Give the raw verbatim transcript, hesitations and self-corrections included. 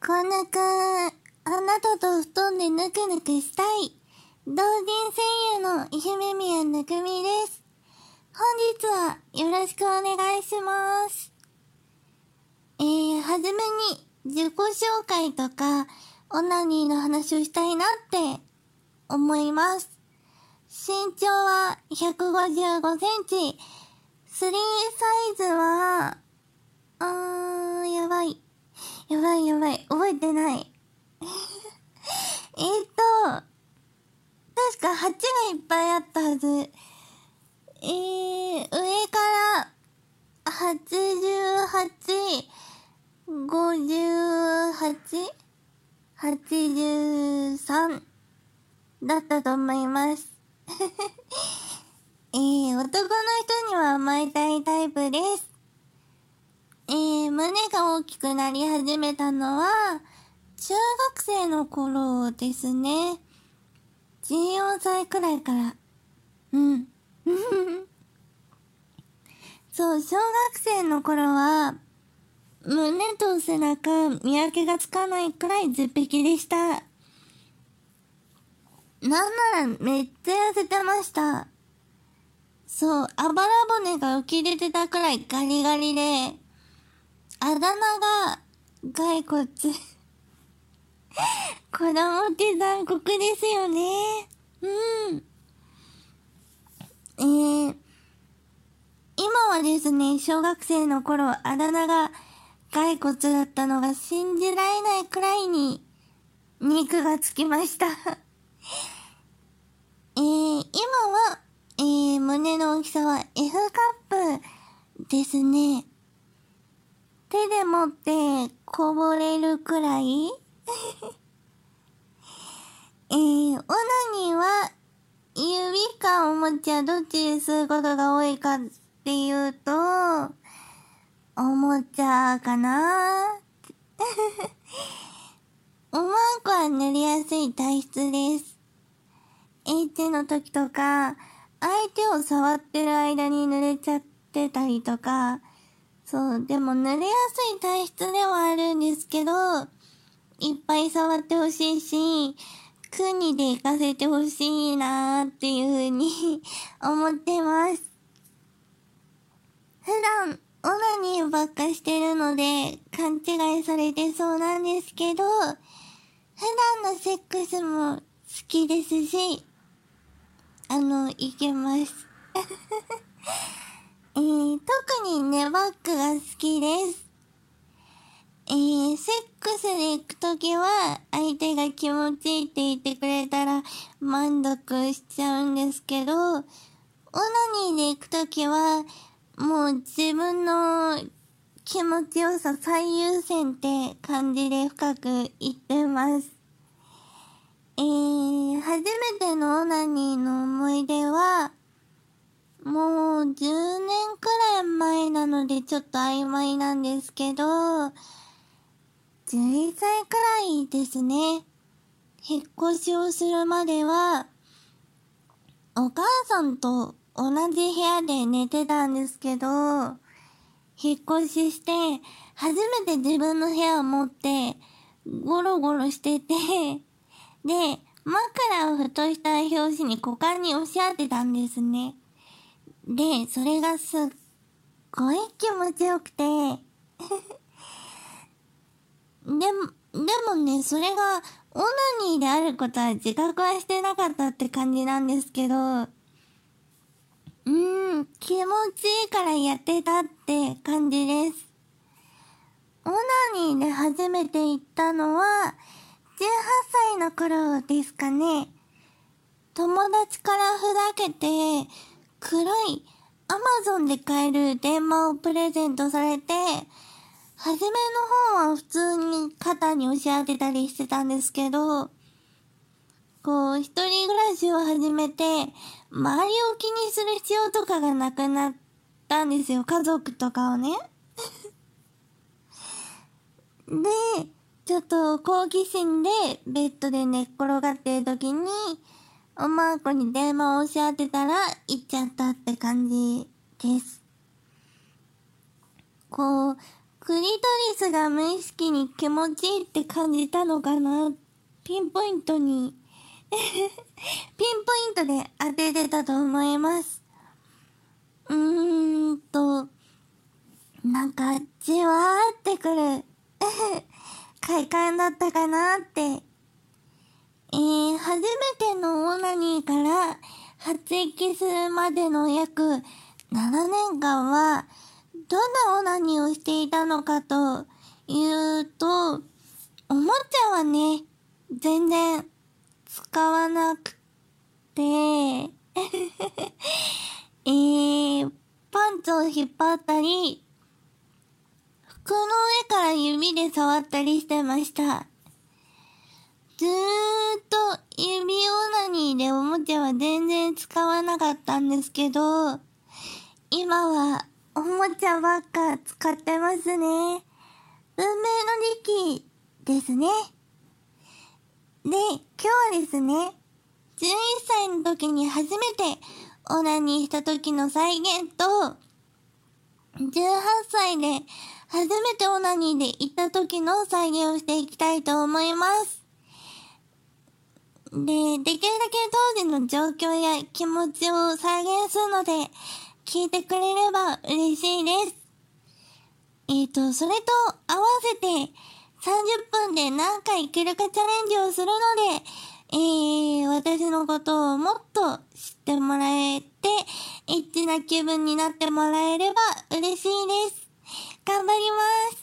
こんなくん、あなたと布団でぬくぬくしたい。同人声優の姫宮ぬくみです。本日はよろしくお願いします。えー、はじめに自己紹介とか、オナニーの話をしたいなって思います。身長はひゃくごじゅうごセンチ。スリーサイズは、うーん、やばい。やばいやばい。覚えてない。えーと、確かはちがいっぱいあったはず。えー、上からはちじゅうはち、ごじゅうはち、はちじゅうさんだったと思います。えー、男の人には甘えたいタイプです。えー、胸が大きくなり始めたのは、中学生の頃ですね。じゅうよんさいくらいから。うん。そう、小学生の頃は、胸と背中、見分けがつかないくらい絶壁でした。なんならめっちゃ痩せてました。そう、あばら骨が浮き出てたくらいガリガリで、あだ名が、骸骨。子供って残酷ですよね。うん。えー、今はですね、小学生の頃、あだ名が骸骨だったのが信じられないくらいに肉がつきました。えー、今は、えー、胸の大きさは F カップですね。手で持ってこぼれるくらいえー、オナニーは指かおもちゃどっちですることが多いかっていうと、おもちゃかなおまんこは塗りやすい体質です。エーチェーの時とか、相手を触ってる間に濡れちゃってたりとか、そう、でも濡れやすい体質ではあるんですけど、いっぱい触ってほしいし、国で行かせてほしいなーっていう風に思ってます。普段、オナニーばっかしてるので、勘違いされてそうなんですけど、普段のセックスも好きですし、あの、いけます。えー、特にね、バックが好きです。えー、セックスで行くときは、相手が気持ちいいって言ってくれたら満足しちゃうんですけど、オナニーで行くときは、もう自分の気持ちよさ最優先って感じで深く言ってます。えー、初めてのオナニーの思い出は、もうじゅうねんくらい前なのでちょっと曖昧なんですけど、じゅういっさいくらいですね。引っ越しをするまでは、お母さんと同じ部屋で寝てたんですけど、引っ越しして、初めて自分の部屋を持って、ゴロゴロしてて、で、枕をふとした拍子に股間に押し当てたんですね。で、それがすっごい気持ちよくて、でも、でもね、それが、オナニーであることは自覚はしてなかったって感じなんですけど、うーん、気持ちいいからやってたって感じです。オナニーで初めて行ったのは、じゅうはっさいの頃ですかね。友達からふざけて、黒いアマゾンで買える電話をプレゼントされて、初めの方は普通に肩に押し当てたりしてたんですけど、こう、一人暮らしを始めて、周りを気にする必要とかがなくなったんですよ。家族とかをね。で、ちょっと好奇心でベッドで寝っ転がってる時に、おまんこに電話を押し当てたら行っちゃったって感じです。こう、 クリトリスが無意識に気持ちいいって感じたのかな。ピンポイントにピンポイントで当ててたと思います。うーんと、なんかじわーってくる快感だったかなって。えー、初めてのオナニーから発育するまでの約ななねんかんはどんなオナニーをしていたのかというと、おもちゃはね、全然使わなくてえー、パンツを引っ張ったり、服の上から指で触ったりしてました。ずーっと指オナニーでおもちゃは全然使わなかったんですけど、今はおもちゃばっか使ってますね。運命の時期ですね。で、今日はですね、じゅういっさいの時に初めてオナニーした時の再現と、じゅうはっさいで初めてオナニーで行った時の再現をしていきたいと思います。で、できるだけ当時の状況や気持ちを再現するので、聞いてくれれば嬉しいです。えっと、それと合わせてさんじゅっぷんで何回いけるかチャレンジをするので、えー、私のことをもっと知ってもらえて、エッチな気分になってもらえれば嬉しいです。頑張ります。